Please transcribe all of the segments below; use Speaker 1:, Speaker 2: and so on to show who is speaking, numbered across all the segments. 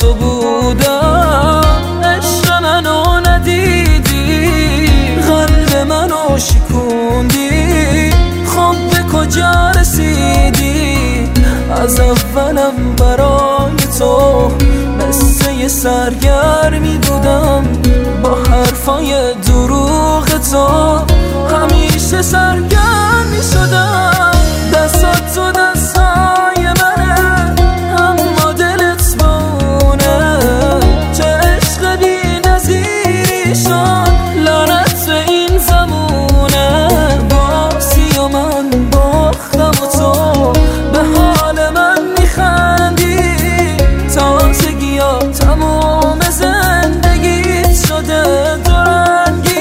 Speaker 1: تو بودم، عشق منو ندیدی، قلب منو شکوندی، خب به کجا رسیدی؟ از اولم برای تو مثل یه سرگرمی بودم، با حرفای دروغ تو همیشه سرگرم می شدم. دستات تو دستای منه، اما دلت بونه، چه عشق بی نظیری شد، لعنت به این زمونه. بازی و من باختم و تو به حال من میخندی، تازگی ها تموم زندگیت شده دورنگی.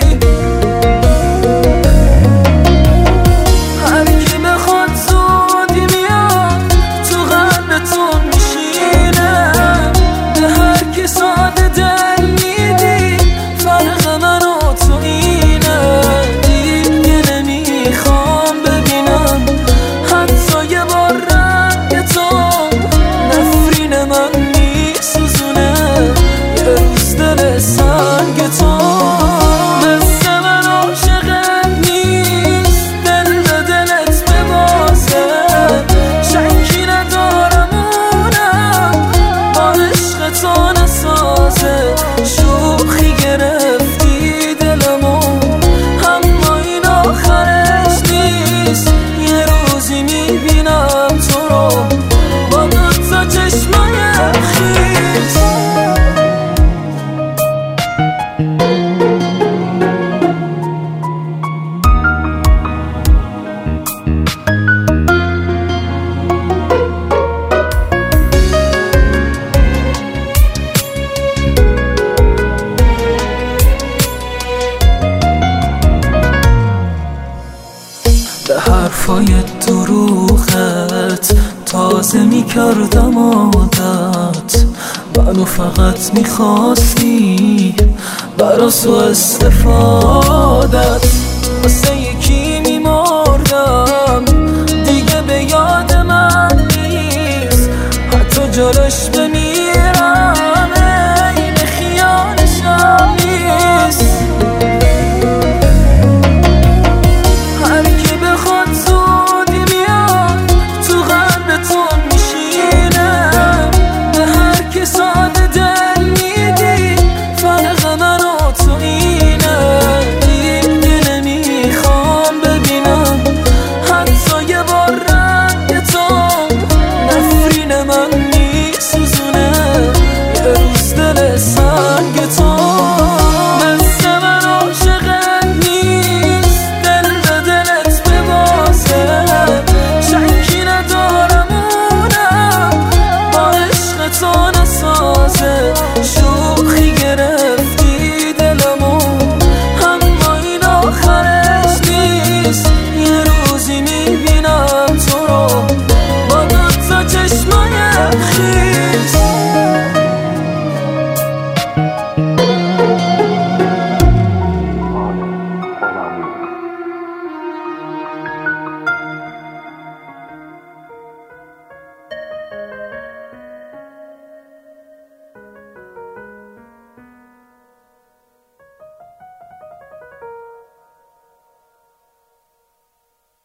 Speaker 1: هر کی بخواد زودی میاد تو قلبتون میشینه، به هر کی ساده دل میدی، فرق من و تو اینه. دیگه نمیخوام ببینم حتی یه بار رنگ تو، نفرین من میسوزونه یه روز دل سنگ تو. مثل من عاشقت نیست، دل به دلت ببازه، شکی ندارم اونم با عشق تو نسازه. شوخی گرفتی دلمو، اما این آخرش نیست، یه روزی میبینم تو رو با دوتا چشمای خیس. به حرفای دروغت تازه میکردم عادت، منو فقط میخواستی برا سو استفادت، واسه یکی